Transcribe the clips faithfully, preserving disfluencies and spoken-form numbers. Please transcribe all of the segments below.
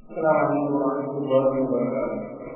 السلام علیکم ورحمۃ اللہ وبرکاتہ.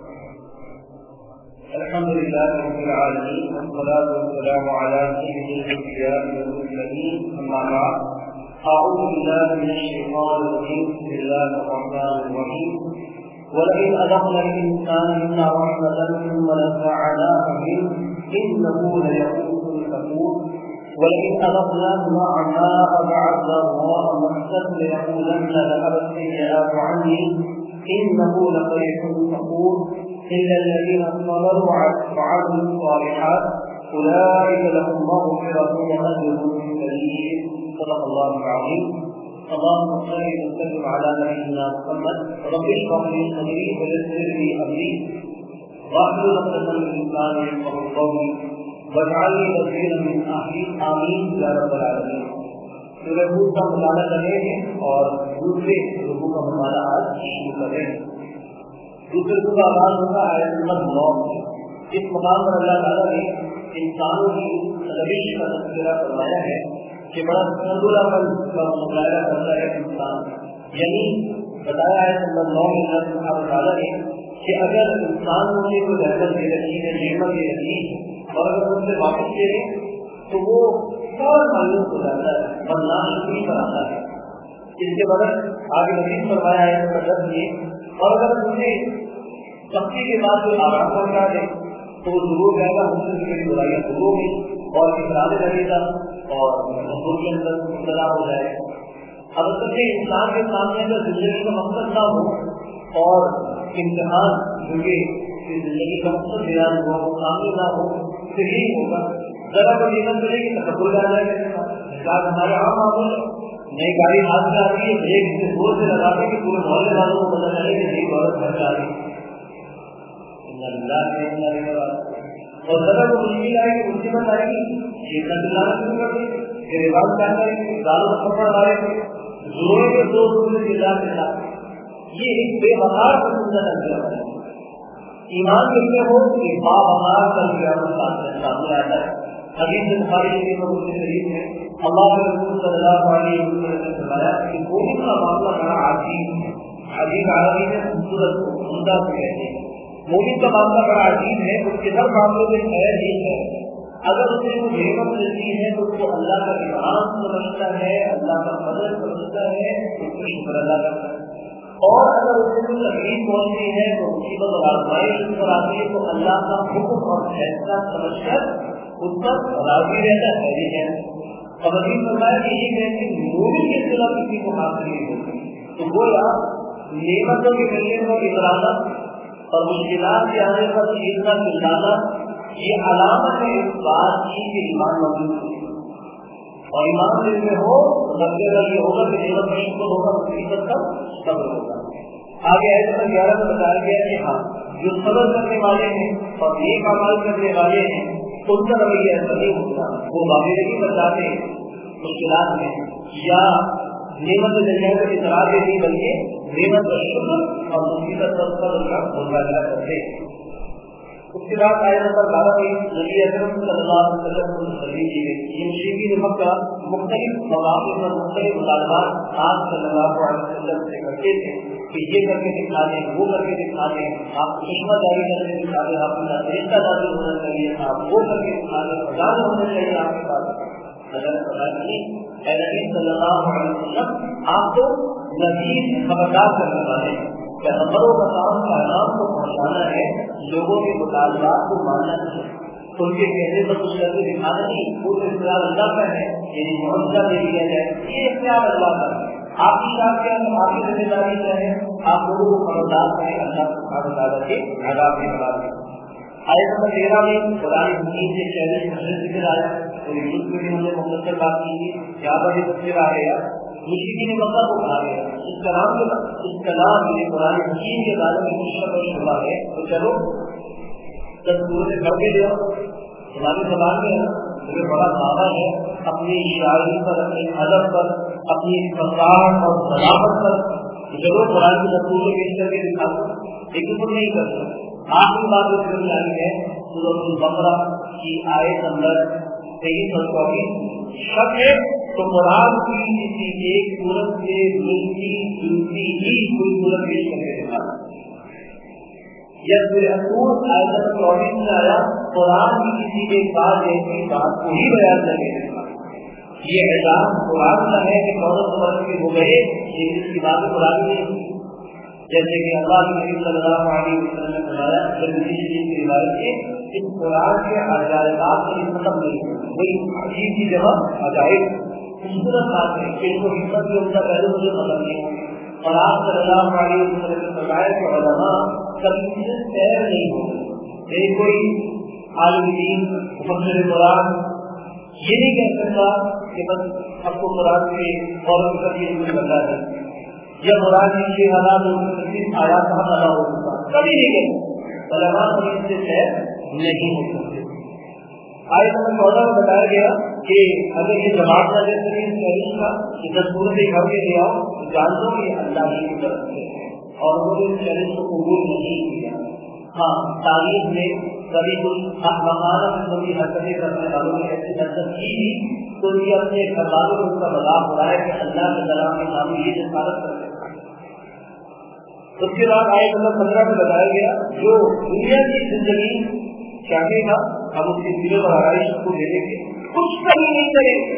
الحمد للہ رب العالمین والصلاة والسلام علی سید الانبیاء والمرسلین اما بعد. اعوذ باللہ من الشیطان الرجیم. بسم اللہ الرحمن الرحیم. ولئن أذقنا الإنسان منا رحمة ثم نزعناها منه إنه ليئوس كفور. ولئن أذقناه نعماء بعد ضراء مسته ليقولن ذهب السيئات عني إنه لفرح فخور. إلا الذين صبروا وعملوا الصالحات أولئك لهم مغفرة وأجر كريم. صدق الله العظيم. اللهم صل وسلم على نبينا محمد. رب اشرح لي صدري ويسر لي امري واحلل عقدة من لساني يفقهوا قولي واجعل لي وزيرا من اهلي امين يا رب العالمين. سورہ ہود کا مطالعہ کر رہے ہیں اور دوسرے رکوع کا مطالعہ آج شروع کر رہے ہیں. دوسرے رکوع کا آغاز ہوگا آیت نمبر نو سے. اس مقام پر اللہ تعالیٰ نے انسانوں کی روش کا تذکرہ فرمایا ہے کہ بڑا تندرا پن کا مظاہرہ کرتا ہے انسان. یعنی بتایا ہے نمبر نو میں اللہ سبحانہ وتعالیٰ نے کہ اگر انسان مجھے کوئی رحمت دے رکھی ہے, نعمت دے رکھی ہے اور اگر ان سے واپس دے دیں تو وہ فوراً مایوس ہو جاتا ہے, بدناشکری بناتا ہے. اس کے بعد آگے مزید فرمایا ہے اس کا درد یہ, اور اگر مجھے سختی کے بعد کوئی آرام پہنچا دے تو وہ ضرور رہے گا مجھ سے میری برائیاں ضرور ہوگی اور اقرار لگے گا اور مزدور کے اندر مبتلا ہو جائے. اب اصل میں انسان کے سامنے اگر زندگی کا مقصد نہ ہو اور امتحان کیونکہ زندگی کا مقصد بیان ہوا وہ سامنے نہ ہو تو یہی ہوگا. ذرا کوئی نعمت ملے گی تکبر آ جائے گا. ہمارے عام معمول نئی گاڑی ہاتھ میں آتی ہے, ایک سے زور سے لگاتے کہ پورے محلے والوں کو پتا چلے کہ نئی عورت گھر جا رہی ہے. اور ذرا کو مشکل آئے گی, مصیبت آئے گی, یہ دلانا شروع کر دیں کہ رواج کیا کریں گے, دالوں کا کپڑا ڈالیں گے, زوروں کے دو دوسرے چلا چلا. یہ ایک بے وقار پسندہ نظر ہے. ایمان کرتے ہو کہ با وقار کا قیامت سامنے آتا ہے. حدیث بخاری شریف اور مسلم شریف میں اللہ کے رسول صلی اللہ علیہ وسلم نے فرمایا کہ مومن کا معاملہ بڑا عجیب ہے. عجیب عربی میں خوبصورت کو عمدہ کو کہتے ہیں. مومن کا معاملہ بڑا عجیب ہے. اس کے ہر معاملے میں خیر ہی ہے. اگر اسے وہ نعمت ملتی ہے تو اس کو اللہ کا انعام سمجھتا ہے, اللہ کا فضل سمجھتا ہے, اس کو شکر ادا کرتا ہے. اور اگر اسے کوئی تکلیف پہنچتی ہے تو مصیبت اور آزمائش پر آتی ہے تو اللہ کا حکم اور فیصلہ سمجھ کر اس پر راضی رہتا ہے. یہ ہے اور عظیم فرمایا کہ یہ ہے کہ مومن کے خلاف کسی کو حاصل نہیں ہوتی. تو گویا نعمتوں کے ملنے پر اترانا اور مشکلات کے آنے پر چیز کا چلانا یہ علامت ہے اس بات کی کہ ایمان موجود ہے. اور ایمان دل میں ہو تو لگے گا یہ ہوگا کہ نعمت کا شکر ہوگا, مصیبت کا صبر ہوگا. آگے آئے نمبر گیارہ میں بتایا گیا کہ ہاں جو صبر کرنے والے ہیں اور نیک اعمال کرنے والے ہیں ان کا رویہ ایسا نہیں ہوتا. وہ معاملے بتاتے ہیں مشکلات میں یا نعمت دنیا کا اطراع نہیں بلکہ نعمت کا شکر اور مصیبت کا صبر کا مظاہرہ کرتے ہیں. اس کے بعد آئے نمبر بارہ میں نبی اکرم صلی اللہ علیہ وسلم کو تسلی دی گئی. یہ مشرکین مکہ مختلف مواقع پر مختلف مطالبات آپ صلی اللہ علیہ وسلم سے کرتے تھے کہ یہ کر کے دکھا دیں, وہ کر کے دکھا دیں, آپ چشمہ جاری کر کے دکھا دیں, آپ کا طریقہ جاری ہونا چاہیے, آپ وہ کر کے دکھا دیں, خزانہ ہونا چاہیے آپ کے پاس. اگر نبی صلی اللہ علیہ وسلم آپ کو نذیر خبردار کرنے والے ہیں. پیغمبروں کا کام پیغام کو پہنچانا ہے, لوگوں کے مطالبات کو ماننا ہے, ان کے کہنے پر کچھ کر کے دکھانا نہیں. وہ اختیار اللہ کا ہے, یعنی معاوضہ دے دیا جائے, یہ اختیار اللہ کا ہے. آپ کی بات کیا ہے, آپ کی ذمہ داری کیا ہے, آپ لوگوں کو خبردار کریں اللہ سبحانہ وتعالیٰ کے عذاب میں بنا دیں. آیت نمبر تیرہ میں قرآن حکیم سے چیلنج مسئلہ ذکر آیا, تو یوز میں بھی ہم نے مختصر بات کی ہے. یہاں پر یہ تفسیر آ گیا, مشرکین مکہ کو کہا گیا اس کلام کے اس کلام میں قرآن حکیم کے بارے میں کچھ شک و شبہ ہے. تو چلو جب سورج سے کر کے دیا ہماری زبان میں مجھے بڑا دعویٰ ہے اپنی شاعری پر, اپنے ادب پر, اپنی فساد اور ضرافت پر ضرور قرآن کی تصویر سے پیش کر کے دکھا دو, لیکن وہ نہیں کر سکتے. آخری بات جو سمجھ آئی ہے سورۃ البقرہ کی آیت نمبر تیئیس اور چوبیس. شک ہے تو قرآن کی کسی ایک سورت سے ملتی جلتی ہی کوئی سورت پیش کرے یا سورہ الطور آیت نمبر چوبیس میں آیا قرآن کی کسی کے بعد ایسی بات کو ہی بیان کرنے کے یہ اعلان قرآن کا ہے کہ چودہ سو برس کے ہو گئے لیکن اس کی بات قرآن نہیں، جیسے کہ اللہ کے نبی صلی اللہ علیہ وسلم نے بتایا ترمذی شریف کی روایت ہے اس قرآن کے عجائبات کو ختم نہیں ہوئی، وہی عجیب کی جگہ عجائب خوبصورت بات ہے کہ ان کو حکمت کی ان کا پہلے مجھے ختم نہیں ہوئی۔ اور آپ صلی اللہ علیہ وسلم نے بتایا کہ علماء کبھی سے سیر نہیں ہوگی، یعنی کوئی عالم دین مفسر قرآن یہ نہیں کہہ سکتا کہ بس اب کو قرآن کے فوراً کبھی مجھے بتا ہے یا قرآن کی چھ ہزار دو سو پچیس آیات کہاں ادا ہو سکتا، کبھی نہیں کہتے علماء کبھی اس سے سیر نہیں ہو سکتے۔ آیت نمبر چودہ میں بتایا گیا کہ اگر یہ جماعت نہ دے سکے اس تحریر کا کہ دس صورتیں گھر کے لے آؤ تو جان دو کہ اللہ ہی کی طرف سے اور وہ اس چیلنج کو قبول نہیں کیا۔ ہاں تاریخ میں کبھی کچھ احمقانہ قسم کی حرکتیں کرنے والوں نے ایسی حرکت کی تھی تو یہ اپنے گھر والوں کو اس کا مذاق ہو رہا ہے کہ اللہ کے کلام کے سامنے یہ جسارت کرتے ہیں۔ اس کے بعد آیت نمبر پندرہ میں بتایا گیا جو دنیا کی زندگی چاہے گا ہم اس کی دلوں اور آرائش کو دے دیں گے، کچھ کمی نہیں کریں گے۔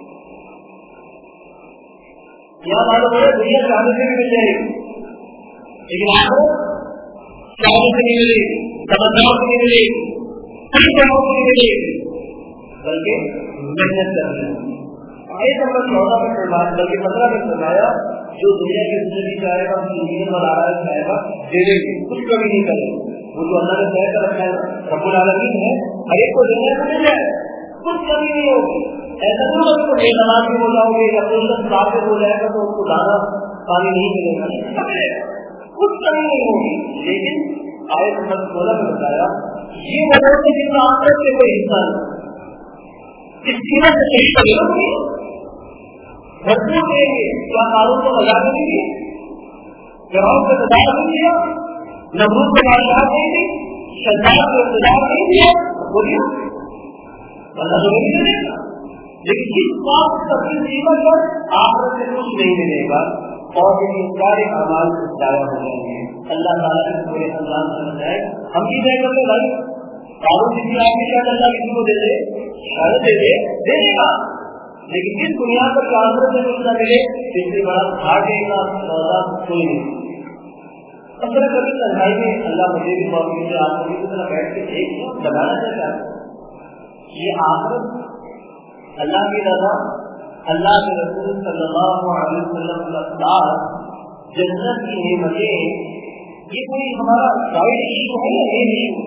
یہاں معلوم ہے دنیا چاہنے سے بھی مل جائے گی لیکن آپ چاہنے سے نہیں ملے گی، تمناؤں سے نہیں ملے گی، کاموں سے نہیں ملے گی، بلکہ محنت کرنا ہے۔ آیت نمبر چودہ میں فرمایا بلکہ پندرہ میں فرمایا جو دنیا کی زندگی چاہے گا زندگی میں آرائش چاہے گا دے دیں گے، کچھ کمی نہیں کریں گے۔ وہ جو اللہ نے طے کر رکھا ہے رب العالمین ہے ہر ایک کو دینے کو مل جائے، کچھ کمی نہیں ہوگی۔ ایسا نہیں ہوگا کہ بے نمازی ہو جاؤ گے یا کوئی شخص کافر ہو جائے گا تو اس کو دانا پانی نہیں ملے گا، کچھ کمی نہیں ہوگی۔ لیکن آیت نمبر سولہ میں بتایا یہ وہ لوگ جن کا آخرت سے کوئی حصہ نہیں، اس قیمت سے صحیح کرے گا بھرپور دیں گے، کیا قانون کو بجا کے نہیں دیا، گراؤں سے بجا نہیں دیا، نمرود کو بادشاہ نہیں دی، شداد کو اقتدار نہیں دیا، بولیے اللہ تو نہیں ملے گا۔ لیکن جس بات کا قیمت پر آخرت سے کچھ نہیں ملے گا اور ان سارے اعمال ضائع ہو جائیں گے۔ اللہ تعالیٰ نے پورے خاندان سے بتائے ہم بھی نہیں کرتے بھائی قانون جتنی آپ کی شاید اللہ کسی کو دے دے شاید دے دے دے دے گا، لیکن جس بنیاد پر آخرت سے کچھ نہ ملے اس سے بڑا گھاٹے کا سودا کوئی نہیں۔ اصل کبھی تنہائی میں اللہ مجھے بھی موقع سے آپ کو کی طرح بیٹھ کے ایک بنانا چاہتا ہے یہ آخرت اللہ کی رضا اللہ کے رسول صلی اللہ علیہ وسلم کا اقدار جنت کی نعمتیں یہ کوئی ہمارا سائڈ ایشو ہے یا مین ایشو؟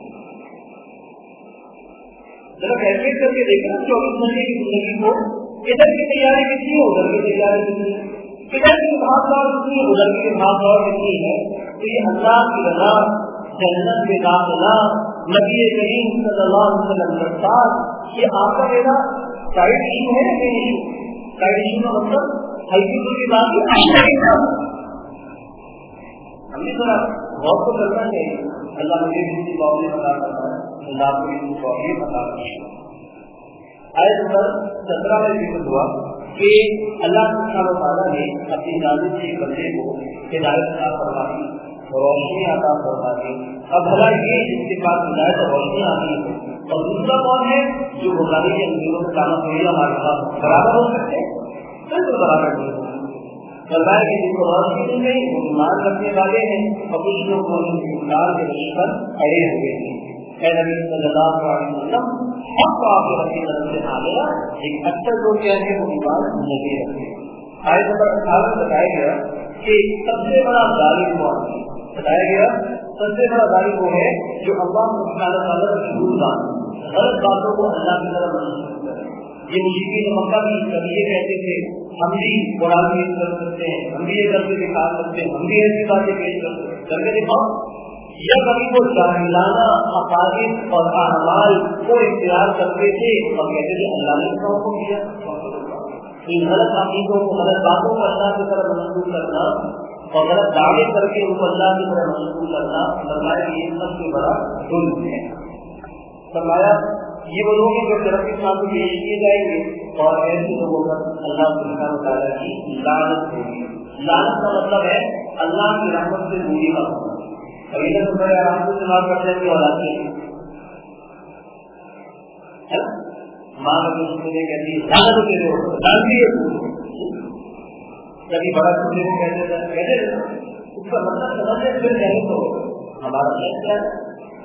ذرا کیلکولیٹ کر کے دیکھیں نا چوبیس گھنٹے کی زندگی کو ادھر کی تیاری کتنی ہے ادھر کی تیاری کتنی ہے، ادھر کی بھاگ دوڑ کتنی ہے ادھر کی بھاگ دوڑ کتنی ہے۔ تو یہ اللہ کی رضا جنت میں داخلہ نبی کریم صلی اللہ علیہ وسلم کے ساتھ یہ آپ کا میرا سائڈ ایشو ہے یا مین ایشو؟ سائڈ ایشو کا مطلب ہلکی پھلکی بات ہے، ہمیں ذرا غور کو کرنا چاہیے۔ اللہ مجھے بھی اسی معاملے میں بتا کرتا ہے، اللہ کو بھی اسی معاملے میں بتا کرتا ہے۔ آیت نمبر سترہ میں ذکر ہوا کہ اللہ سبحانہ و تعالیٰ نے اپنی نازل کے بندے کو ہدایت عطا فرما دی، روشنی عطا فرما دی۔ اب بھلا یہ جس کے پاس ہدایت اور روشنی آتی ہے اور دوسرا کون ہے جو گمراہی کے اندروں میں کانا پڑے ہمارے ساتھ برابر ہو سکتے بالکل برابر نہیں ہو سکتے۔ فرمایا کہ جن کو روشنی مل گئی وہ ایمان رکھنے والے ہیں اور کچھ لوگ انکار کے رشتے پر اڑے ہوئے ہیں۔ اے نبی صلی اللہ علیہ وسلم حق کو آپ کی طرف سے آ گیا، ایک اکثر لوگ کیا ہے وہ ایمان نہیں رکھتے۔ آیت نمبر اٹھارہ میں بتایا گیا کہ سب سے بڑا ظالم کون ہے، بتایا گیا سب سے بڑا ظالم وہ ہے جو اللہ سبحانہ و تعالیٰ کی جھوٹ بات غلط باتوں کو اللہ کی طرف منسوخ کرے۔ یہ مشرکین مکہ بھی کبھی یہ کہتے تھے ہم بھی قرآن پیش کر سکتے ہیں، ہم بھی یہ کر کے دکھا سکتے ہیں، ہم بھی ایسی باتیں پیش کر سکتے ہیں، کر کے دکھاؤ۔ یا کبھی وہ جاہلانہ عقائد اور اعمال کو اختیار کرتے تھے اور کہتے تھے اللہ نے اس کا حکم دیا۔ ان غلط عقیدوں کو غلط باتوں کو اللہ کی طرف منسوخ کرنا اور غلط دعوے کر کے ان کو اللہ کی طرف منسوخ کرنا فرمایا کہ یہ سب سے بڑا ظلم ہے۔ فرمایا یہ وہ لوگ ہیں جو ترقی سامنے پیش کیے جائیں گے اور ایسے لوگوں پر اللہ سبحانہ و تعالیٰ کی لعنت ہوگی۔ لعنت کا مطلب ہے اللہ کی رحمت سے دوری کا ہونا، ابھی تک تو بڑے آرام سے استعمال کرتے ہیں کہ اولاد کے ہے نا. ماں اگر اس کو کہتی ہے زیادہ تو تیرے ہو جانتی ہے کبھی بڑا چھوٹے کو کہتے تھے کہتے تھے اس کا مطلب سمجھے پھر نہیں تو ہمارا نیت کیا ہے.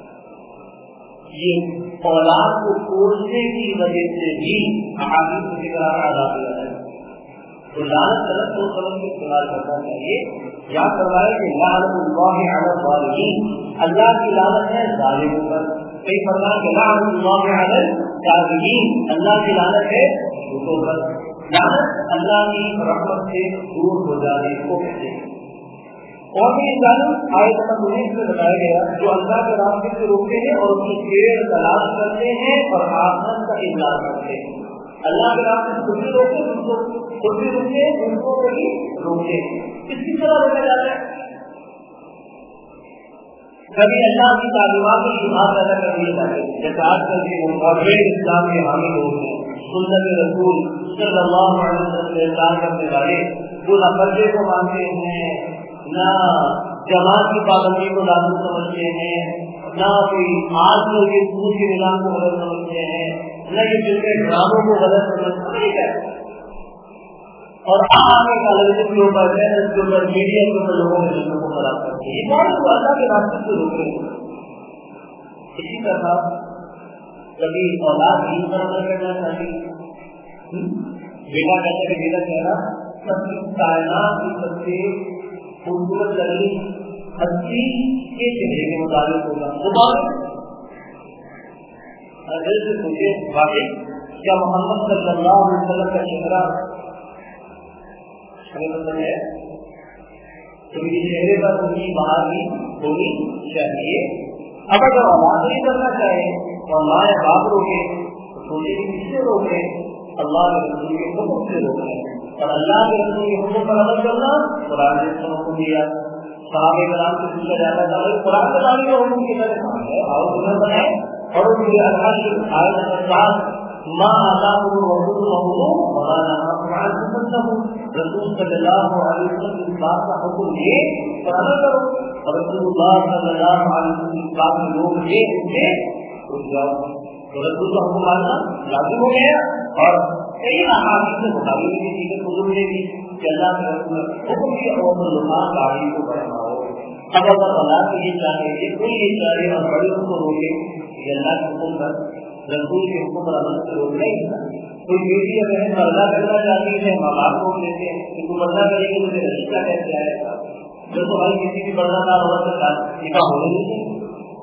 یہ اولاد کو کوسنے کی وجہ سے بھی احادیث میں ذکر ادا کیا ہے. تو لعنت غلط سوچ سمجھ کے استعمال کرنا چاہیے. یاد کروایا کہ لعنت اللہ علی الظالمین, اللہ کی لعنت ہے ظالموں پر. کئی فرمایا کہ لعنت اللہ علی الکاذبین, اللہ کی لعنت ہے جھوٹوں پر. لعنت اللہ کی رحمت سے دور ہو جانے کو کہتے ہیں. اور بھی ظالم آیت نمبر انیس میں بتایا گیا جو اللہ کے راستے سے روکتے ہیں اور اس کی پیڑ تلاش کرتے ہیں اور آخرت کا انکار کرتے ہیں. اللہ کے راستے سے خود بھی روکتے ان کو خود بھی روکتے ان کو بھی روکتے. کس کی طرح روکا جاتا ہے؟ کبھی اللہ کی تعلیمات میں شبہ پیدا کر دیے جاتے ہیں, جیسے آج کل کے مغرب اسلام کے حامی لوگ ہیں, سنت رسول صلی اللہ علیہ وسلم سے انکار کرنے والے, وہ نہ پردے کو مانتے ہیں, نہ جماعت کی پابندی کو لازم سمجھتے ہیں, نہ کوئی آج کل کے سود کے نظام کو غلط سمجھتے ہیں, نہ یہ جن کے ڈراموں کو غلط سمجھتے ہیں. اور آگے ٹیلیویژن کے اوپر چینل کے اوپر میڈیا کے اوپر لوگوں کے دلوں کو خراب کرتے ہیں. یہ بات کو اللہ کے راستے سے روک رہے ہیں. اسی طرح کبھی اولاد دین پر عمل کرنا چاہیے. بیٹا کہتا ہے کہ بیٹا چہرہ سب کی کائنات کی سب سے خوبصورت ترین ہستی کے چہرے کے مطابق ہوگا. دل سے پوچھے واقعی کیا محمد صلی اللہ علیہ وسلم کا چہرہ ہمیں پسند ہے؟ تو یہ چہرے پر ان کی باہر بھی ہونی چاہیے. اب اگر اولاد نہیں کرنا چاہے اور ماں یا باپ روکے تو سوچے کہ کس سے روکے؟ اللہ کے رسول کے حکم سے روکے. اور اللہ کے رسول کے حکم پر عمل کرنا قرآن نے حکم دیا. صحابہ کرام سے پوچھا جاتا تھا قرآن کے بارے میں حکم کی طرح ہے آؤ تمہیں بنائے اور ان کی اللہ آیت نمبر سات ما آتاکم الرسول فخذوه وما نهاکم عنه فانتهوا. رسول صلی اللہ علیہ وسلم کی بات کا حکم یہ پر عمل کرو, اور رسول اللہ صلی اللہ علیہ وسلم کی بات میں لوگ یہ ان سے اٹھ جاؤ. تو رسول کا حکم ماننا لازم ہو گیا. اور کئی احادیث میں بخاری میں بھی دیگر کتب میں بھی کہ اللہ کے رسول نے حکم دیا اور لوگوں گاڑی کو بڑھاؤ. اب اگر اللہ کو یہ چاہے کہ کوئی یہ چاہے اور بڑے ان کو روکے کہ اللہ کے حکم پر رسول کے حکم پر عمل سے روک نہیں ہوتا. کوئی بیٹی یا بہن پردہ کرنا چاہتی ہے ماں باپ روک دیتے ہیں کہ تو پردہ کرے گی مجھے رشتہ کیسے آئے گا. جو تو بھائی کسی بھی پردہ دار عورت کا نکاح ہونے نہیں چاہیے.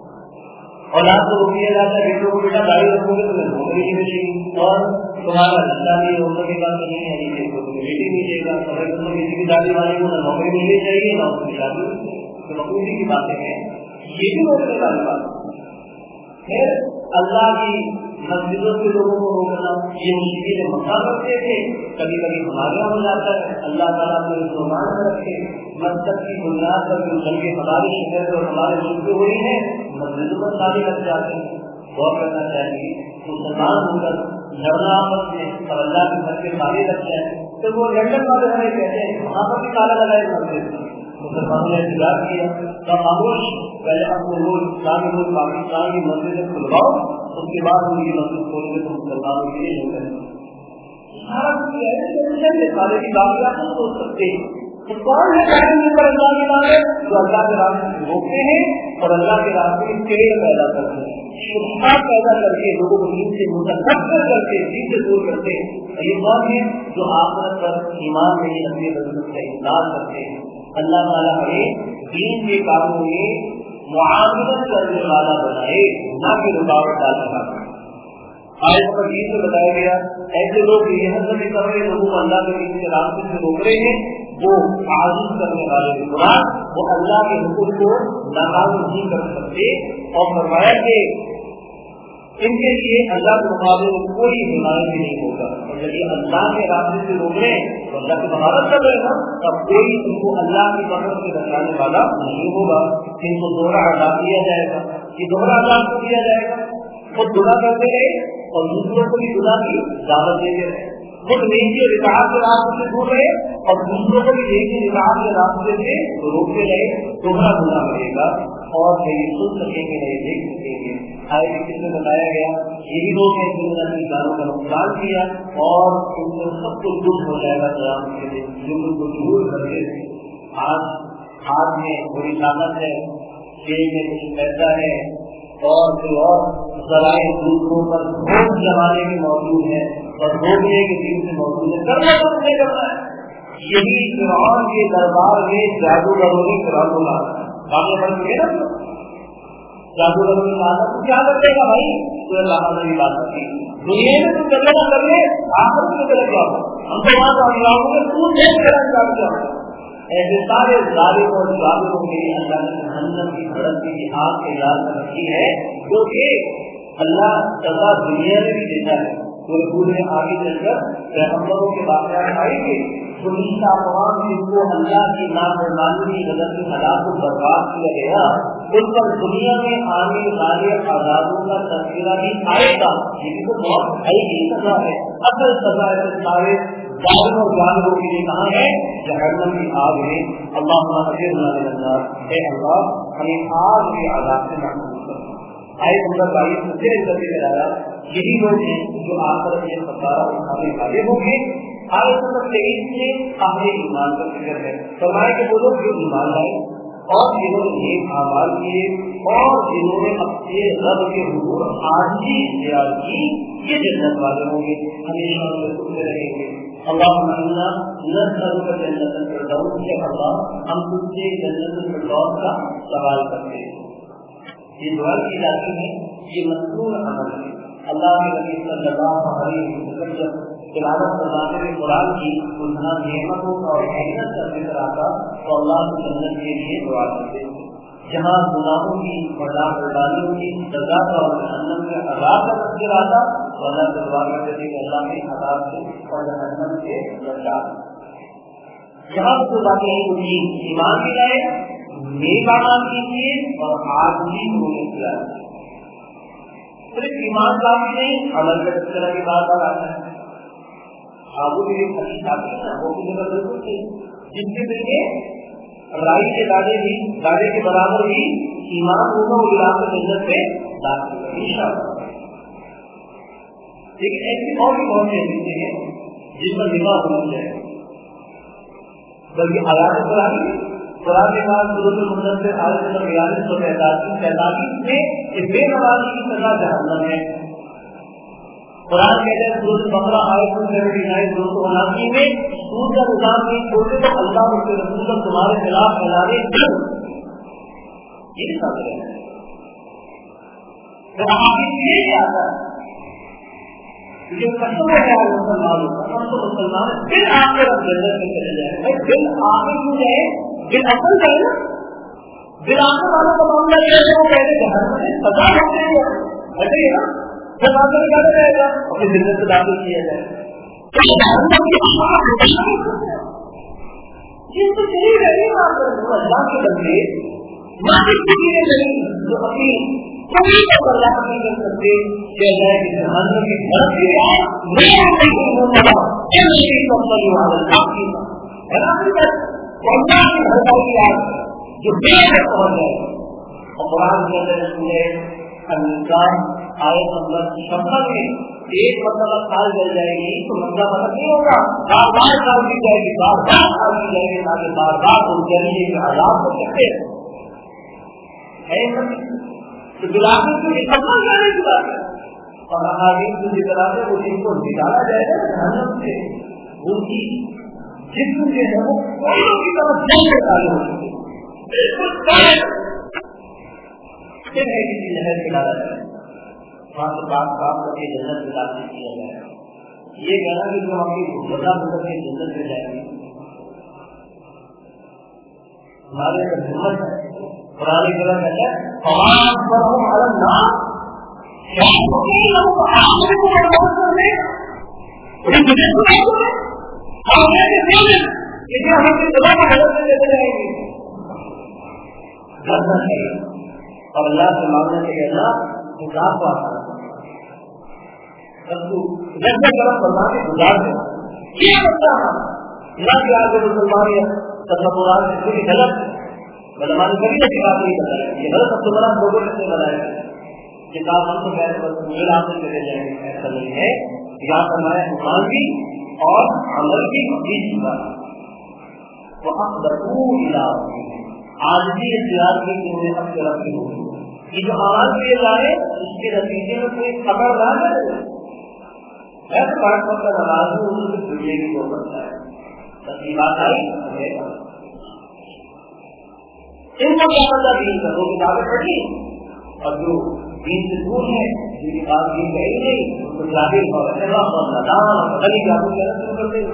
اولاد کو روک دیا جاتا ہے بیٹوں کو بیٹا گاڑی رکھو گے تمہیں نوکری نہیں ملے گی اور تمہارا رشتہ بھی عورتوں کی بات نہیں ہے نہیں تو تمہیں بیٹی ملے گا. اگر تم کسی کی دادی والے کو نہ نوکری ملنی چاہیے نہ اس کی شادی تو مقبولی کی باتیں ہیں. یہ بھی روکنے والی بات پھر اللہ کی مسجدوں سے لوگوں کو روکنا یہ مشکل مسئلہ کرتے تھے. کبھی کبھی ہمارے یہاں ہو جاتا ہے. اللہ تعالیٰ کو مسلمان رکھے مسجد کی بنیاد پر جو بلکہ ہمارے شہر اور ہمارے ملک میں ہوئی ہے مسجدوں پر شادی لگ جاتے ہیں. غور کرنا چاہیے مسلمان ہو کر لڑنا آپس میں اور اللہ کے گھر کے تالے لگ جائے تو وہ لنڈن والے ہمیں کہتے ہیں وہاں پر بھی تالا لگائے مسجد میں. مسلمانوں نے انتظار کیا تو خاموش پہلے اپنے ملک اسلامی ملک پاکستان کی مسجد کھلواؤ اس کے بعد ان کی مسجد کھولنے تو مسلمانوں کے لیے نہیں کریں. سارے کی باقیات نہیں سوچ سکتے. تو کون ہے پر اللہ کے نام جو اللہ کے راستے سے روکتے ہیں اور اللہ کے راستے میں پیڑ پیدا کرتے ہیں شبہ پیدا کر کے لوگوں کو دین سے متنفر کرتے دین سے دور کرتے ہیں. یہ کون ہے جو آخرت پر ایمان نہیں اپنے بدن کا انکار کرتے ہیں. اللہ تعالیٰ ہمیں دین کے کاموں میں معاملت کرنے والا بنائے نہ کہ رکاوٹ ڈالنے والا. آج پر دین سے بتایا گیا ایسے لوگ یہ حسن کر رہے لوگوں کو اللہ کے دین کے راستے سے روک رہے ہیں وہ عاجز کرنے والے قرآن وہ اللہ کے حکم کو ناکام نہیں کر سکتے. اور فرمایا کہ ان کے لیے اللہ کے مقابلے میں کوئی حمایت نہیں ہوگا. اور جب یہ اللہ کے راستے سے روک رہے ہیں تو اللہ کی مہارت کر رہے گا تب کوئی ان کو اللہ کی مدد سے بچانے والا نہیں ہوگا. ان کو دوہرا عذاب دیا جائے گا. یہ دوہرا عذاب کو دیا جائے گا. خود گناہ کرتے رہے اور دوسروں کو بھی گناہ کی دعوت دیتے رہے. خود نیکی اور اطاعت کے راستے سے دور رہے اور دوسروں کو بھی نیکی اطاعت کے راستے سے روکتے رہے. دوہرا گناہ ملے گا. اور نہیں سن سکیں گے نہیں دیکھ سکیں گے. آئے کس میں بتایا گیا یہی لوگ ہیں جنہوں نے اپنی جانوں کا نقصان کیا اور ان کو سب کو دکھ ہو جائے گا قیامت کے دن جو ان کو ضرور کرتے تھے. آج ہاتھ میں بڑی طاقت ہے, جیب میں کچھ پیسہ ہے اور کوئی اور ذرائع دوسروں پر بھوک لگانے کے موجود ہے اور بھوکنے کے دن سے موجود ہے. کرنا تو نہیں کرنا ہے. یہی فرعون کے دربار میں جادوگروں نے فرعون کو لانا ہے. باقی بڑھ چکے نا جادوگروں نے لانا تو کیا کر دے گا بھائی, تو اللہ نے بات کی دنیا میں تم کرنے نہ کر لے آخر میں چلے جاؤ ہم تو وہاں تو اللہ میں تو دیکھ کر چل جاؤ. ایسے سارے ظالم اور ظالموں کے لیے اللہ نے جہنم کی بھڑکتی کی آگ تیار کر رکھی ہے جو کہ اللہ سزا دنیا میں بھی دیتا ہے. پورے پورے آگے چل کر پیغمبروں کے واقعات آئیں گے تو ان اقوام جن کو اللہ کی نافرمانی کی وجہ سے ہلاک کو برباد کیا گیا ان پر دنیا میں آنے والے عذابوں کا تذکرہ بھی آئے گا. یہ بھی تو بہت بڑی سزا ہے. اصل سزا ہے سارے ظالم اور ظالموں کے لیے کہاں ہے جہنم کی آگ میں. اللہم اجرنا من النار, اے اللہ ہمیں آگ کے عذاب سے محفوظ کر. آئے نمبر بائیس سے پھر کرتے چلایا یہی لوگ ہیں جو آخرت میں خسارہ اٹھانے والے ہوں گے. آئے نمبر تیئیس میں اپنے ایمان کا ذکر ہے. فرمائے کہ وہ لوگ جو ایمان لائے اور جنہوں نے نیک اعمال کیے اور جنہوں نے اپنے رب کے حضور حاضری اختیار کی یہ جنت والے ہوں گے, ہمیشہ ان میں سکتے رہیں گے. اللہم انا نسألک جنت الفردوس, کہ اللہ ہم تجھ سے جنت الفردوس کا سوال کرتے ہیں. یہ دعا کی جاتی ہے, یہ مذکور عمل ہے. اللہ کے نبی صلی اللہ علیہ وسلم جب تلاوت فرماتے ہوئے قرآن کی انہاں نعمتوں کا اور حکمت کا ذکر آتا تو اللہ کی جنت کے لیے دعا کرتے ہیں. جہاں گناہوں کی برداشتوں کی سزا کا اور جہنم کے عذاب کا ذکر آتا تو اللہ سے دعا کرتے تھے کہ اللہ کے عذاب سے اور جہنم سے بچا. جہاں تو باتیں ہیں ایمان بھی لائے, نیک اعمال کیجیے اور آدمی کو اختیار کیجیے. صرف ایمان کا بھی نہیں, عمل کا اس طرح کی بات آ رہا ہے. آگو بھی ایک حدیث آتی ہے نا, وہ بھی جگہ بالکل تھی جن کے ذریعے رائی کے دانے بھی دانے کے برابر بھی ایمان ہوگا وہ علاقے جنت میں داخل ہوگا انشاءاللہ. لیکن ایسی اور بھی بہت سی حدیثیں ہیں جن پر نگاہ ہونا چاہیے. بلکہ آیات قرآن قرآن کے بعد سورۃ المدثر آیت نمبر بیالیس سو تینتالیس میں کہ بے نمازی کی سزا جہنم ہے. قرآن کہتے ہیں سورۃ البقرہ آیت نمبر دو سو اناسی میں سود کا نظام نہیں چھوڑتے تو اللہ اس کے رسول کا تمہارے خلاف پھیلانے یہ سب ہے. جو قسم ہے مسلمان ہم تو مسلمان پھر آخر اب جنت میں چلے جائیں. دل آخر کیوں جائے, دل اصل جائے نا. دل آخر والوں کا معاملہ یہ ہے وہ کہتے جہنم میں سزا ہوتے ہیں ایسے ہی نا, جب آخر نکالا جائے گا اپنی جنت سے داخل کیا جائے گا. جس کو چلی رہی اللہ کے بندے جو اپنی کبھی کو برداشت نہیں کر سکتے کہ جائے کہ جہنم کی دھرتی ہے جو بے حد پہنچ جائے. اور قرآن کے اندر سورہ الانسان آیت نمبر چھپن میں ایک مرتبہ سال جل جائے گی تو مسئلہ مطلب نہیں ہوگا, بار بار سال کی جائے گی, بار بار سال کی جائے گی تاکہ بار بار ان جلیے کے حالات ہو سکتے ہیں. تو دلانے کو یہ سب جانے کی بات ہے. اور احادیث جو طرح سے وہ جن کو نکالا جائے گا جہنم سے ان کی جسم جو ہے وہ کوئی کی طرف جنگ سے تعلق ہو سکے پھر ہے کسی لہر کے ڈالا جائے وہاں سے بات کام کر کے جنت میں داخل کیا جائے. یہ کہنا کہ جو ہم کی بڑا مدد کے جنت میں جائیں گے ہمارے اندر ہمت ہے. قرآن کرم کہتا ہے تمام فرحوں عالم نہ اور اللہ سے مانگنے سے کہنا حساب کو آسان کرم بنا کے گزار دینا. یہ بچہ اللہ کے آگے مسلمان تصورات سے کوئی غلط علماء نے کبھی ایسی بات نہیں بتائی. یہ غلط سب سے بڑا لوگوں نے بتایا کتاب ہم تو میرے حاصل کرے جائیں گے، ایسا نہیں ہے. یا فرمایا ایمان بھی اور عمل بھی بیچ بات وہ آج بھی اختیار کی کہ انہیں اب سے رکھ ہو یہ جو آواز دیے جائے اس کے نتیجے میں کوئی خبر نہ ہے. ایسے بات پر کا ناراض ہوں ان سے دنیا کی ہو سکتا ہے. سچی بات آئی ان کو کیا پتا دین کا دو کتابیں پڑھی اور جو دین سے دور ہے جن کی بات دین کہی نہیں ان کو جاہل اور غلی جادو کہنا شروع کر دے.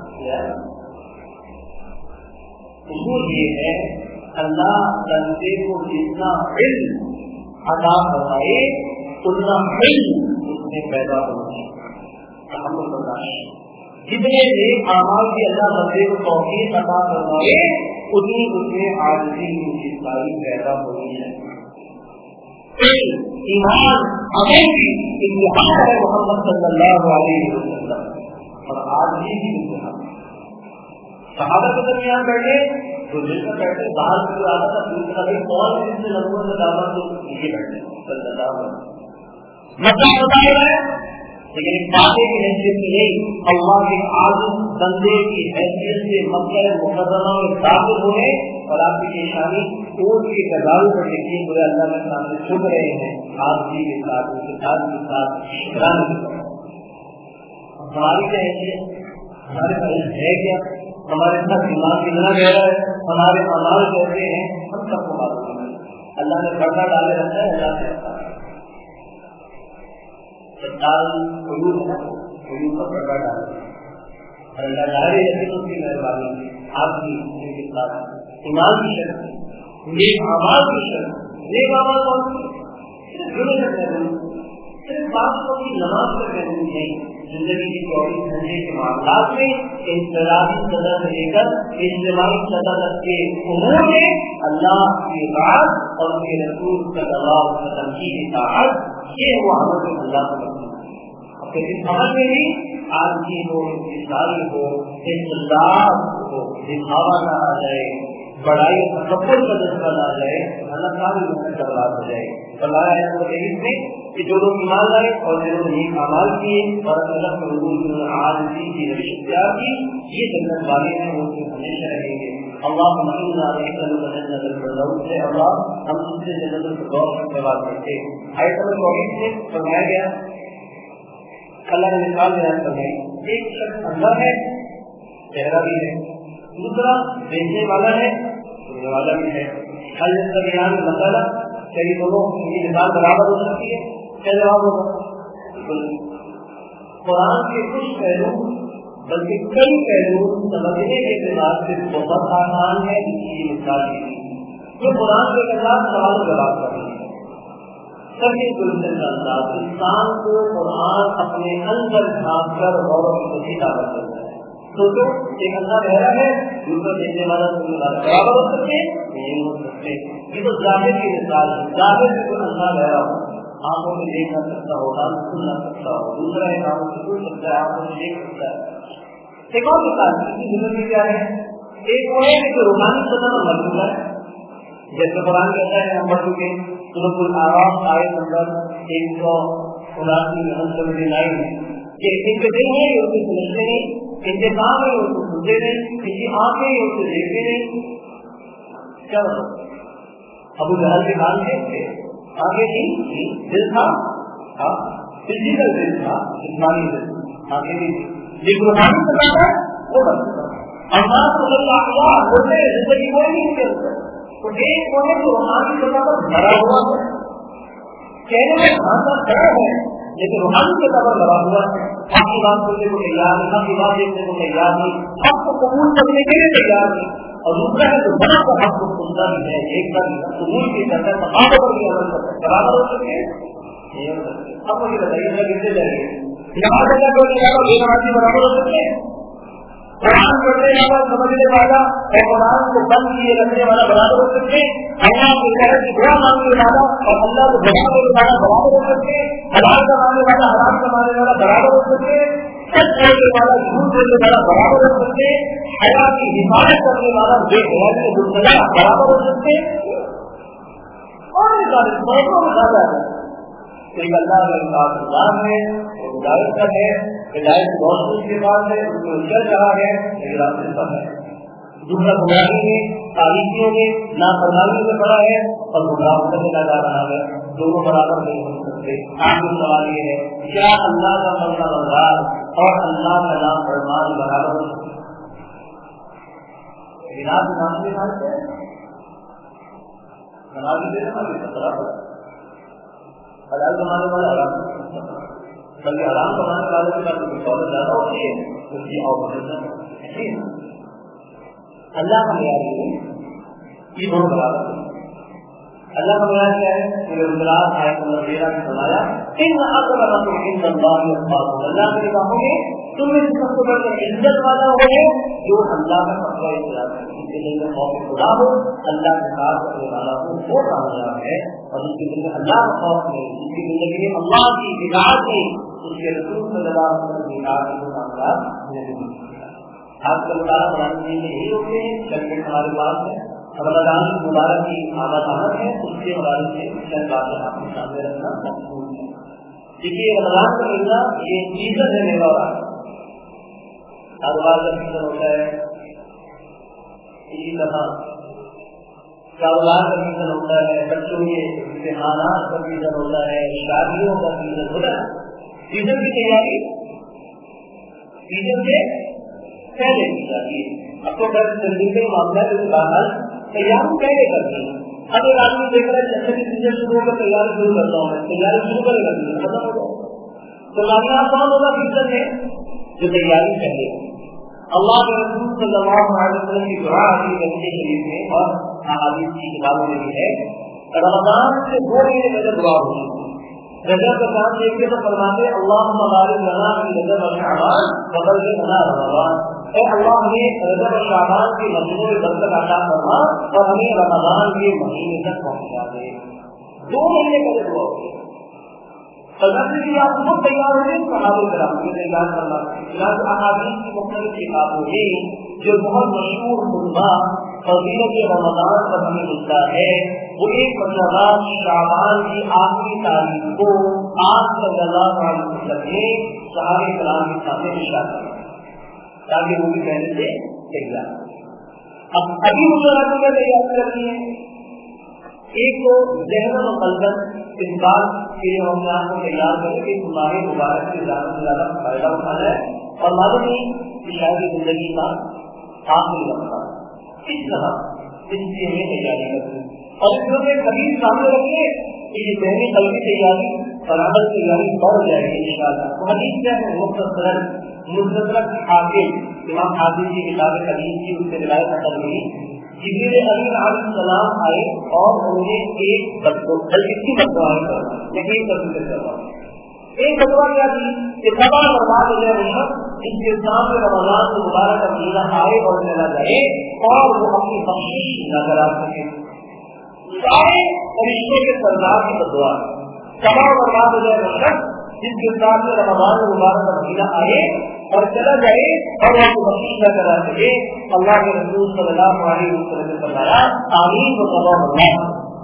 اصول یہ ہے اللہ بندے کو جتنا علم عطا فرمائے اتنا علم اس میں پیدا ہونا ہے. جتنے نیک اعمال کی اللہ بندے کو توفیق عطا فرمائے اتنی اس میں عاجزی کی چیزائی پیدا ہونی ہے. ایمان عمل کی امتحان ہے محمد صلی اللہ علیہ وسلم اور عاجزی کی امتحان. صحابہ کے درمیان بیٹھے جو دل کا بیٹھے باہر سے آتا تھا پوچھتا بھائی کون ہے جس سے لوگوں سے دعوت تو نیچے بیٹھے صلی اللہ علیہ وسلم. مطلب بتایا ہے لیکن ایک باتیں کی حیثیت کی نہیں. اللہ کے عاجز بندے کی حیثیت سے مکہ مکرمہ میں داخل ہوئے اور آپ کی نشانی اونٹ کے گزاروں پر دیکھیے پورے اللہ کے سامنے چھپ رہے ہیں آدمی کے ساتھ ان کے ساتھ کے ساتھ شکرانے کے ساتھ. ہماری کیا حیثیت ہمارے پاس ہے کیا ہمارے ساتھ دماغ کتنا گہرا ہے ہمارے اعمال کیسے ہیں ہم سب کو معلوم ہے. اللہ نے پردہ ڈالے رکھا ہے اللہ سے رکھا ہے قیوب ہے قیوب کا پردہ ڈالے اور اللہ ڈالے لیکن اس کی مہربانی آپ کی ان کے ساتھ ایمان کی شرط نیک اعمال کی شرط. نیک اعمال کون سی صرف جڑے رکھنے صرف بات کو کی نماز پر کہنی نہیں. زندگی کے چوبیس گھنٹے کے معاملات میں انفرادی سطح سے لے کر اجتماعی سطح تک کے امور میں اللہ کی بات اور اس کے رسول کا دباؤ تنقید اطاعت یہ وہ عمل میں اللہ کو کرنا ہے. پھر اس عمل میں بھی آدمی ہو انتظاری ہو اخلاص ہو دکھاوا نہ آ جائے بڑائی تکبر کا جذبہ نہ آ جائے اللہ تعالی محنت برباد ہو جائے. اللہ میں کہ جو لوگ ایمان لائے اور جنہوں نے نیک اعمال کیے اور اللہ کے حضور میں عاجزی کی روش اختیار کی یہ جنت والے ہیں وہ ہمیشہ رہیں گے. اللہ منا جنت الفردوس ہے. اللہ ہم اس سے جنت الفردوس کا سوال کرتے ہیں. آیت نمبر چوبیس میں فرمایا گیا اللہ نے مثال بیان فرمائی. ایک شخص اندر ہے چہرہ بھی ہے دوسرا بیچنے والا ہے سننے والا بھی ہے. حل درمیان مسئلہ کئی دونوں کی مثال برابر ہو سکتی ہے کیا جواب ہوگا؟ قرآن کے کچھ پہلو بلکہ کئی پہلو سمجھنے کے اعتبار سے بہت آسان ہے جس کی مثال دی جو قرآن کے خلاف سوال جواب کر رہی ہے. سبھی گلشن کا انداز انسان کو قرآن اپنے اندر جھانک کر غور و فکر کی دعوت کرتا ہے. سوچو ایک اندھا بہرا ہے دوسرا دیکھنے والا سننے والا برابر ہو سکتے نہیں ہو سکتے. یہ تو ظاہر کی مثال ہے. ظاہر سے کوئی اندھا بہرا ہو آنکھوں میں دیکھ نہ سکتا ہو کان سے سن نہ سکتا ہو دوسرا ہے کانوں سے سن سکتا ہے آنکھوں سے دیکھ سکتا ہے. ایک اور مثال اس کی زندگی کیا ہے؟ ایک وہ ہے کہ روحانی سطح پر مر چکا ہے جیسے قرآن کہتا ہے ہم مر چکے. سورۃ الاعراف آیت نمبر ایک سو اناسی میں ہم سمجھے لائن ہے کہ ان کے دل ہے یہ اسے سمجھتے نہیں ان کے کام ہے یہ اسے سنتے نہیں ان کی آنکھیں یہ اسے دیکھتے نہیں. کیا مطلب ابو جہل کے کام تھے آگے نہیں دل تھا فزیکل دل تھا جسمانی دل آگے نہیں لیکن روحانی سطح ہے وہ بن سکتا اللہ ہوتے زندگی کوئی نہیں کرتا تو ایک ہونے تو روحانی سطح پر بھرا ہوا ہے کہنے میں بھانتا خیر ہے لیکن روحانی سطح پر بھرا ہوا ہے. آپ کی بات سننے کو تیار نہیں آپ کی بات دیکھنے کو تیار نہیں آپ کو قبول کرنے کے لیے تیار نہیں اور دوسرا ہے تو بڑا کا حق کو سنتا بھی ہے ایک بار قبول کی کرتا ہے آپ پر بھی عمل کرتا ہے برابر ہو سکے نہیں ہو سکتے. اب مجھے بتائیے میں کتنے جائیں گے برابر ہو سکتے ہیں. قرآن پڑھنے والا سمجھنے والا اور قرآن کو بند کیے رکھنے والا برابر ہو سکتے ہیں. اللہ کے شہر کی دعا مانگنے والا اور اللہ کو بنا دینے والا برابر ہو سکتے ہیں. حلال کمانے والا حرام کمانے والا برابر ہو سکتے ہیں. سچ بولنے والا جھوٹ بولنے والا برابر ہو سکتے، حیا کی حفاظت کرنے والا بے حیائی میں مبتلا برابر ہو سکتے، اور بہتوں میں زیادہ ہے. ایک اللہ کا انصاف نظام ہے، وہ ہدایت کا ہے، ہدایت بہت اس کے بعد ہے، اس کو چل رہا ہے، لیکن راستے پر ہے. دوسرا گمراہی میں، تاریخیوں میں، نافرمانیوں میں پڑا ہے اور گمراہ کرنے لگا رہا ہے. دونوں برابر نہیں ہو سکتے. آخری سوال یہ ہے، کیا اللہ کا فرمان بردار اور اللہ کا نام فرمان برابر ہو سکتے؟ نام کے نام سے بنا بھی دینا برابر حلال کمانے والے حرام بلکہ حرام کمانے والے کے پاس دولت زیادہ ہوتی ہے اس کی اور اللہ کا معیار یہ دونوں برابر ہے. اللہ کا معیار کیا ہے؟ میرے اندراج آیت نمبر تیرہ میں فرمایا ان اکرمکم عند اللہ اتقاکم، اللہ کے نگاہوں میں تم میں سب سے بڑھ کر عزت والا ہو جو اللہ کا تقوی اختیار کرے، جس کے دل میں خوف خدا ہو، اللہ کے ساتھ کرنے والا ہو وہ کامیاب ہے. اور جس کے دل میں اللہ کا خوف نہیں، جس کی زندگی میں اللہ کی اطاعت نہیں، اس کے رسول صلی اللہ علیہ وسلم کی اطاعت کو کامیاب نہیں ہو سکتا. آج کل مطالعہ بنانے کے لیے یہی ہوتے ہیں جب ہمارے پاس ہے رمضان مبارک کی آمد آمد ہے، اس کے حوالے سے چند باتیں آپ کے سامنے رکھنا مقصود ہے. دیکھیے رمضان کا مہینہ یہ سیزن ہے میرا اور کاروبار کا سیزن ہوتا ہے، اسی طرح کاروبار کا سیزن ہوتا ہے، بچوں کے امتحانات کا سیزن ہوتا ہے، شادیوں کا سیزن ہوتا ہے. سیزن کی تیاری سیزن سے پہلے کی جاتی ہے. اب تو زندگی کے معاملہ کے باہر تیاری پہلے کرتی ہے. اب ایک آدمی دیکھ رہا ہے جیسے کہ سیزن شروع ہو کر تیاری شروع کرتا ہوں میں تیاری شروع کرے گا سیزن ختم ہو جائے تو کامیاب کون ہوگا سیزن میں جو تیاری پہلے. اللہ کے رسول صلی اللہ علیہ وسلم کی دعا کی نبی شریف میں اور احادیث کی کتابوں میں بھی ہے رمضان سے دو مہینے پہلے دعا ہوئی. رجب کا چاند دیکھتے تو فرماتے اللہم بارک لنا فی رجب و شعبان وبلغ لنا رمضان، اے اللہ ہمیں رجب و شعبان کے مہینے میں برکت عطا فرما اور ہمیں رمضان کے مہینے تک پہنچا دے. دو مہینے پہلے دعا ہوئی. بھی آپ خود تیار ہوئے صحابہ کرام کو تیار کرنا چنانچہ احادیث کی مختلف کتابوں میں جو بہت مشہور خطبہ فضیلت رمضان پر ہمیں ملتا ہے وہ ایک مرتبہ شعبان کی آخری تاریخ کو آپ صلی اللہ علیہ وسلم نے صحابہ کرام کے سامنے ارشاد کیا تاکہ وہ بھی پہلے سے تیار. اب ابھی مجھے رکھنے تیار کرنی ہے. ایک تو ذہن و قلب اس بات کے لیے ہم آپ کو تیار کریں کہ تمہارے مبارک سے زیادہ سے زیادہ فائدہ اٹھانا ہے اور معلوم نہیں کہ شاید زندگی کا آخری وقت اس طرح اس کی ہمیں تیاری کرنی اور اس میں کبھی سامنے رکھیے کہ یہ ذہنی قلبی تیاری اور عمل تیاری بڑھ جائے گی ان شاء اللہ. حدیث کیا ہے مختصر مستدرک حاکم امام حاکم کی کتاب حدیث کی اس سے روایت نقل ہوئی جبریل امین علیہ السلام آئے اور انہیں ایک بدو بلکہ بدوائیں کر یقین کر کروا ایک بدوا کیا تھی کہ تباہ برباد ہو جائے وہ جس کے سامنے رمضان کو مبارک کا مہینہ آئے اور چلا جائے اور وہ اپنی بخشش نہ کرا سکے. سارے رشتوں کے سردار کی بدوا تباہ برباد ہو جائے وہ جس کے سامنے رمضان مبارک کا مہینہ آئے اور چلا جائے اور وہ بخشش نہ کرا سکے. اللہ کے رسول صلی اللہ علیہ وسلم نے فرمایا آمین و تباہ اللہ.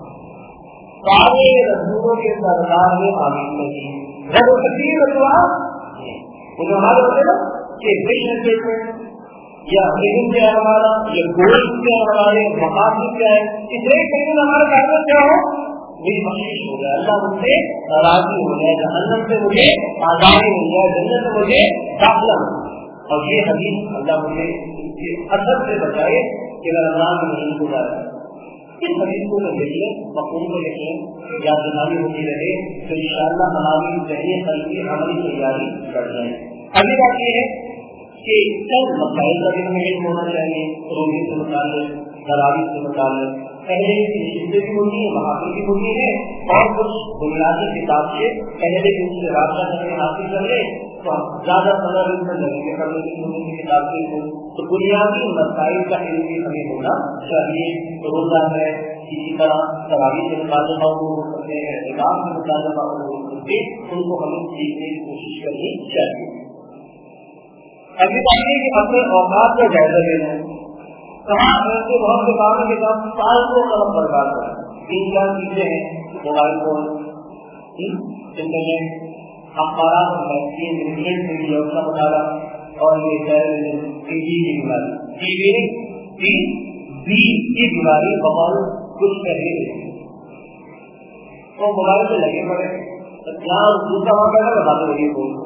سارے رسولوں کے سردار میں آمین نہیں جب وہ کثیر رسوا وہ جو حال ہوتے نا کہ ویژن اسٹیٹمنٹ یا علم کیا ہے ہمارا یا گول کیا ہے ہمارے مقاصد کیا ہے اس ایک کہیں ہمارا کاغذ کیا ہو میری بخشش ہو جائے اللہ مجھ سے راضی ہو جائے جہنم سے مجھے آزادی ہو جائے جنت سے مجھے داخلہ ہو. اور یہ حدیث اللہ مجھے اس کے اثر سے بچائے کہ اگر رمضان میں نہیں گزارا اس حدیث کو دیکھیے مقبول کو دیکھیں یا بیماری ہوتی رہے تو ان شاء اللہ ہماری ذہنی قلبی عملی تیاری کر جائے. اگلی بات یہ ہے کہ چند مسائل کا بھی ہمیں علم ہونا چاہیے روزے سے متعلق تراویح سے متعلق پہلے کی نشستیں بھی ہوتی ہیں محافل بھی ہوتی ہے اور کچھ بنیادی کتاب سے پہلے ان سے رابطہ کر کے حاصل کر لیں تو زیادہ پندرہ دن میں لگیں کرنے کی ہونے کی کتاب سے ہو تو بنیادی مسائل کا علم بھی ہمیں ہونا چاہیے. روزہ ہے اسی طرح تراویح سے متعلقہ ہو سکتے ہیں احتکام سے متعلقہ ہو سکتے ان کو ہمیں سیکھنے کی کوشش کرنی چاہیے. ابھی چاہیے کہ اپنے اوقات کا جائزہ لینا ہے. کہاں ایسے بہت سے کاموں کے ساتھ سال کو قلم برباد کریں. تین چار چیزیں ہیں: موبائل فون, انٹرنیٹ, اخبارات, میگزین, پرنٹ میڈیا اس کا مطالعہ اور یہ ٹی وی کی بیماری. ٹی وی ٹی وی کی بیماری بہت کچھ پہلے تو موبائل سے لگے پڑے جہاں دوسرا وہاں پہلے بتاتے رہیے. بول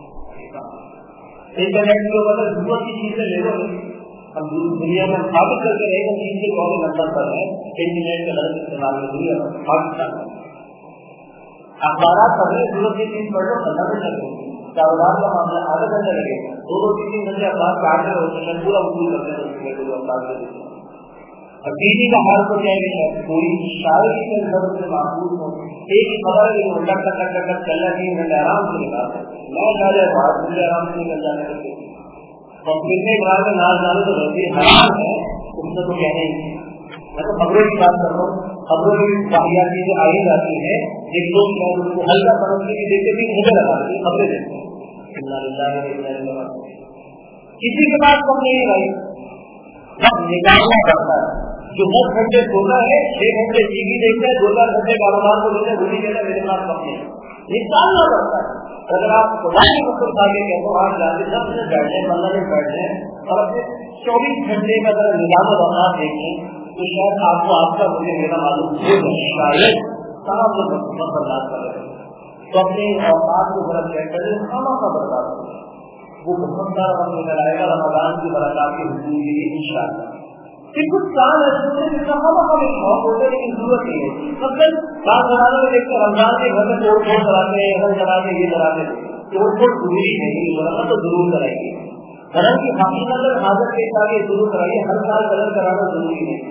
انٹرنیٹ کے اوپر ضرورت کی چیزیں لے لو. ہم دنیا میں ثابت کر کے رہے گا چیز کے بہت نمبر پر ہے انٹرنیٹ کا غلط استعمال میں دنیا میں پاکستان میں. اخبارات پڑھنے ضرورت کی چیز پڑھ لو پندرہ منٹ لگے. کاروبار کا معاملہ آدھا گھنٹہ لگے. دو دو تین تین گھنٹے اخبار کاٹ رہے ہوتے ہیں پورا وصول کرتے ہیں اخبار کے لیے. اور بجلی کا حال تو کیا ہے کوئی شاعری کے گھر سے محفوظ ہو. ایک ہی خبر ہے کہ ٹک ٹک ٹک ٹک چل رہا تین گھنٹے آرام سے نکال سکتے نہ ڈالے بھاگ مجھے آرام سے نکل جانے لگے. اور پھر میں بار میں ناز ڈالے تو ویسے حرام ہے اس میں تو کہنے ہی. میں تو خبروں کی بات کر رہا ہوں. خبروں کی واقعات چیزیں آئی جاتی ہیں ایک لوگ اس کو ہلکا سمجھنے کی دیکھتے بھی مجھے لگا دیتے خبریں دیکھتے ہیں. کسی کے پاس کم نہیں ہے بھائی. سب نکالنا پڑتا ہے. جو دس گھنٹے سونا ہے چھ گھنٹے ٹی وی دیکھتا ہے دو چار گھنٹے کاروبار کو لیتے ہیں وہ بھی کہتا ہے میرے پاس کم نہیں ہے. نکالنا پڑتا ہے. اگر آپ خدا کی مطلب آگے کہتے ہو آج جاتے سب سے بیٹھے پندرہ منٹ بیٹھے اور اپنے چوبیس گھنٹے کا اگر نظام و اوقات دیکھیں تو شاید آپ کو آپ کا مجھے میرا معلوم ہو شاید تمام لوگ برداشت کر رہے ہیں. تو اپنے اوقات کو ذرا چیک کریں کھانا کا برداشت کریں. وہ بہت سارا وقت نکل آئے گا رمضان کی برکات کے حصول کے لیے ان شاء اللہ. پھر کچھ کام ایسے ہوتے ہیں جس کا ہم ہمیں شوق ہوتے ہیں لیکن ضرورت نہیں ہوتی. مطلب بات بنانے میں دیکھتے رمضان کے گھر میں توڑ پھوڑ کراتے ہیں گھر کراتے یہ کراتے ہیں. توڑ پھوڑ ضروری نہیں ورنہ تو ضرور کرائیں گے. گھر کی حقیقت اور حاضر کے ساتھ یہ ضرور کرائیے. ہر سال گھر کرانا ضروری نہیں.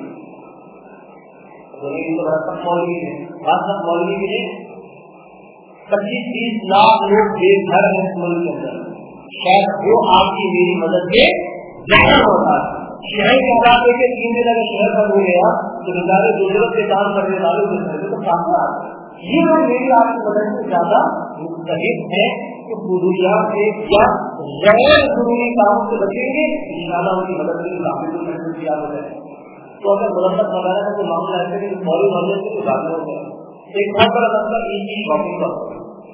سب مولوی ہے بات سب مولوی کے لیے پچیس تیس لاکھ لوگ بے گھر ہیں اس ملک کے اندر. شاید وہ آپ کی میری مدد سے زیادہ ہوتا ہے. شہر کے حالات کے تین دن اگر شہر بند ہو گیا تو بیچارے ضرورت کے کام کرنے والوں کے گھر تو کافی آتے ہیں. یہ لوگ میری آپ کی مدد سے زیادہ مستحق ہیں کہ ضروریات سے یا غیر ضروری کاموں سے بچیں گے ان شاء اللہ ان کی مدد سے کافی ہو جائے. تو اگر مرمت وغیرہ کا کوئی معاملہ ایسے کہ فوری معاملے سے تو زیادہ ہو جائے. ایک بہت بڑا مسئلہ ان کی شاپنگ کا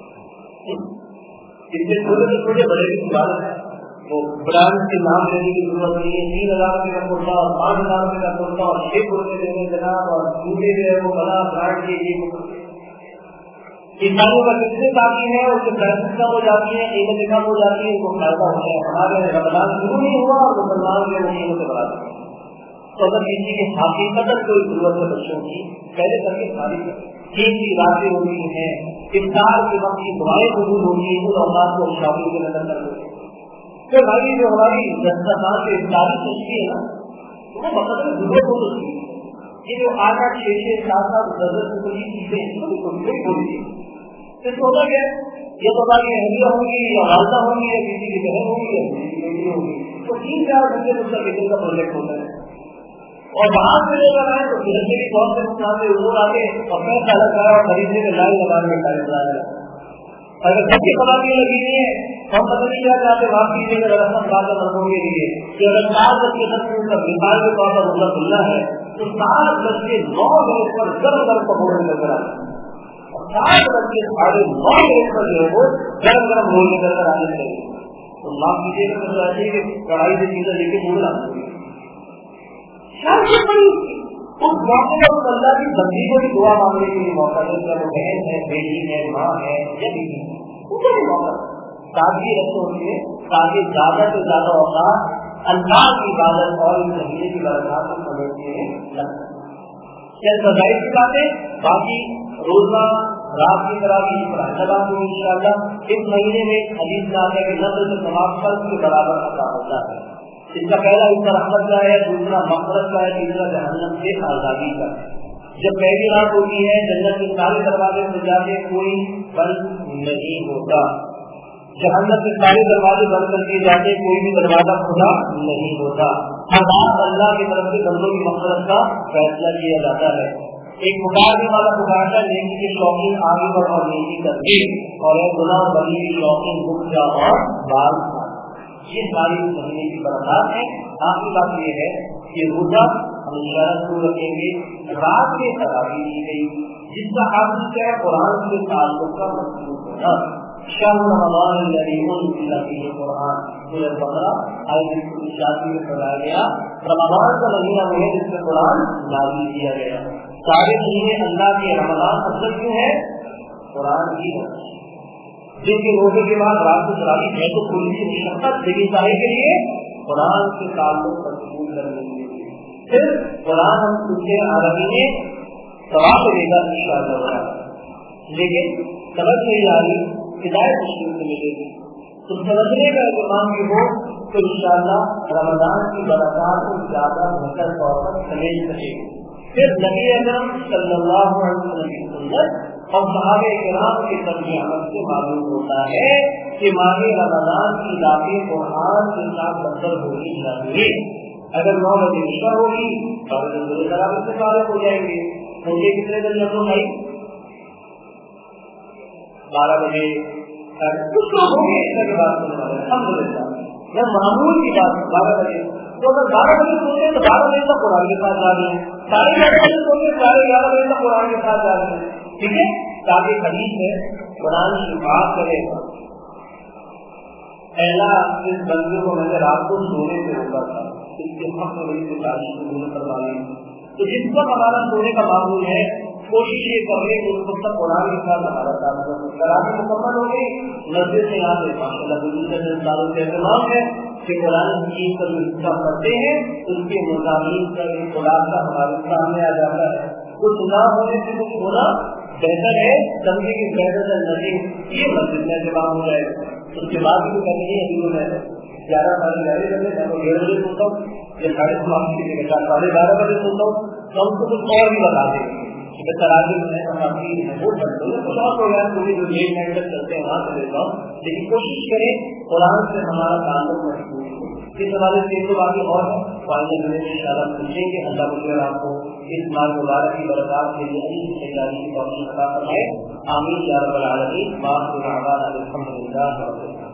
اس سے چھوٹے سے چھوٹے بڑے کی سدھارت ہے. وہ برانڈ کے نام لینے کی ضرورت نہیں ہے. تین ہزار روپے کا کرتا اور پانچ ہزار روپے کا کرتا اور چھ روپے دینے جناب اور جوتے جو ہے وہ بڑا برانڈ کے یہ کسانوں کا کتنے باقی ہے اس سے پرائسز کم ہو جاتی ہے قیمتیں کم ہو جاتی ہے ان کو فائدہ ہوتا ہے. ہمارے رمضان شروع نہیں ہوا اور مسلمان جو وہ قیمتیں بڑھا دیتے ہیں. تو اگر کسی کی حقیقت کوئی ضرورت ہے بچوں کی پہلے کر کے ساری چیز کی باتیں ہوتی ہیں. افطار کے وقت کی دعائیں قبول ہوتی ہیں. ان اوقات کو شامل کے نظر کر دیتے ہیں. تو بھائی جو ہماری دسترخوان سے افطاری سوچتی ہے نا وہ مطلب ضرورت ہو سکتی ہے. یہ جو آٹھ آٹھ چھ چھ سات سات ضرورت کی کوئی چیزیں ہیں کوئی بولی پھر ہوتا کیا یہ تو ہماری اہلیہ ہوں گی یا والدہ ہوں گی یا کسی کی بہن ہوگی یا کسی کی بیٹی ہوگی تو تین چار گھنٹے اس کا کتنے کا پروجیکٹ ہوتا ہے. اور باہر سے لے کر آئے تو گھرنے کی بہت سے مقام سے امور آتے اور پیسہ لگا اور خریدنے میں لائن لگانے میں ٹائم لگا رہا ہے. اگر سب کی قباطیں لگی ہوئی ہیں ہم پتہ نہیں کیا چاہتے بات کیجیے گا رسم بات مرغوں کے لیے کہ اگر سات بج کے دس منٹ کا مثال کے طور پر مطلب ملنا ہے تو سات بج کے نو منٹ پر گرم گرم پکوڑے نظر آتے ہیں اور سات بج کے ساڑھے نو منٹ پر جو ہے وہ گرم گرم رول نظر آنے چاہیے. تو معاف کیجیے گا تو چاہیے کہ کڑھائی سے چیزیں لے کے بولنا اس موقع پر اللہ کی بندی کو بھی دعا مانگنے کے لیے موقع ہے. چاہے وہ بہن ہے بیٹی ہے ماں ہے یا بیوی ہے ان کو بھی موقع تازگی رکھتے ہوئے تاکہ زیادہ سے زیادہ اوقات اللہ کی عبادت اور اس مہینے کی برکات کو سمجھنے میں لگتا ہے. چند فضائل کی باتیں باقی روزہ رات کی طرح بھی پڑھائی کو ان شاء اللہ اس مہینے میں حدیث میں آتا ہے کہ نظر سے تمام فرض کے برابر عطا ہوتا ہے. اس کا پہلا حصہ رحمت کا ہے دوسرا مغفرت کا ہے تیسرا جہنم سے آزادی کا ہے. جب پہلی رات ہوتی ہے جنت کے سارے دروازے کھل جاتے کوئی بند نہیں ہوتا. جہنم کے سارے دروازے بند کر دیے جاتے کوئی بھی دروازہ کھلا نہیں ہوتا. ہر بات اللہ کی طرف سے بندوں کی مغفرت کا فیصلہ کیا جاتا ہے. ایک پکارنے والا پکارتا نیکی کے شوقین آگے بڑھ اور نیکی کر دے اور ایک گناہ بنی کی شوقین رک جا اور بال یہ ہماری مہینے کی برکات ہے. آخری بات یہ ہے کہ روزہ ہم انشاءاللہ رکھیں گے. رات میں تراویح دی گئی جس کا حاصل کیا ہے قرآن کے تعلق کا مضبوط ہونا. شهر رمضان الذي انزل فيه القرآن سورۃ بقرہ آیت چھیاسی میں پڑھایا گیا. رمضان کا مہینہ وہ ہے جس میں قرآن نازل کیا گیا. سارے مہینے اللہ کے رمضان افضل کیوں ہے؟ قرآن کی وجہ. جن کے روزے کے بعد رات کو تراویح ہے تو کوئی سی مشقت لیکن چاہے کے لیے قرآن کے تعلق مضبوط کرنے کے لیے پھر قرآن ہم سنتے عربی میں ثواب دے گا انشاءاللہ. لیکن سمجھ نہیں آ رہی ہدایت مشکل سے ملے گی. تو سمجھنے کا اہتمام یہ ہو تو انشاءاللہ رمضان کی برکات کو زیادہ بہتر طور پر سمجھ سکے. پھر نبی اکرم صلی اللہ علیہ وسلم کی سنت اور صحابہ کرام کے طرز عمل سے معلوم ہوتا ہے کہ ماہ رمضان کی راتیں قرآن کے ساتھ بدل ہونی چاہیے. اگر نو بجے عشاء ہوگی تو تراویح سے فارغ ہو جائیں گے. مجھے کتنے دن لگوں بھائی؟ بارہ بجے کچھ لوگ ہوں گے عشاء کے بعد سننے والے الحمدللہ. یہ معمول کی بات ہے. بارہ بجے تو اگر بارہ بجے سوچے تو بارہ بجے تک قرآن کے ساتھ جا رہے ہیں. ساڑھے گیارہ بجے سوچے ساڑھے گیارہ بجے تک قرآن کے ساتھ جا رہے ہیں. ٹھیک ہے. تاکہ حدیث میں قرآن کی بات کرے گا. پہلا اس بندے کو میں نے رات کو سونے سے روکا تھا. اس کے حق میں بڑی سے شادی کو دونوں کروا لی. تو جس وقت ہمارا سونے کا معمول ہے کوشش یہ کر رہے کہ اس وقت تک قرآن کے ساتھ ہمارا تعلق تراویح مکمل ہو گئی. مسجد سے یہاں سے ماشاء اللہ دوسرے سالوں سے اہتمام ہے کہ قرآن کی پر حصہ کرتے ہیں اس کے مضامین کا ایک خلاصہ ہمارے سامنے آ جاتا ہے. کچھ نہ ہونے سے کچھ ہونا بہتر ہے. سمجھے کہ بہتر نہیں یہ مسجد میں اہتمام ہو جائے گا. اس کے بعد بھی کرنی ہے ابھی میں گیارہ ساڑھے گیارہ بجے میں تو ڈیڑھ بجے سنتا ہوں یا ساڑھے ساڑھے بارہ بجے سنتا ہوں. تو ہم کو کچھ اور بھی بتا دیں گے تراویح میں وہ بنتے ہیں. کچھ اور پروگرام کو بھی جو ڈیڑھ گھنٹے تک چلتے ہیں وہاں سے لیتا ہوں. لیکن کوشش کریں قرآن سے ہمارا تعلق مضبوط ہو. اس حوالے سے تو باقی اور پانچ مہینے میں انشاءاللہ پوچھیں گے. اللہ مجھے آپ کو اس مال مبارک کی برکات کے لیے اچھی تیاری کی توفیق عطا فرمائے. آمین یا رب العالمین. الحمد للہ.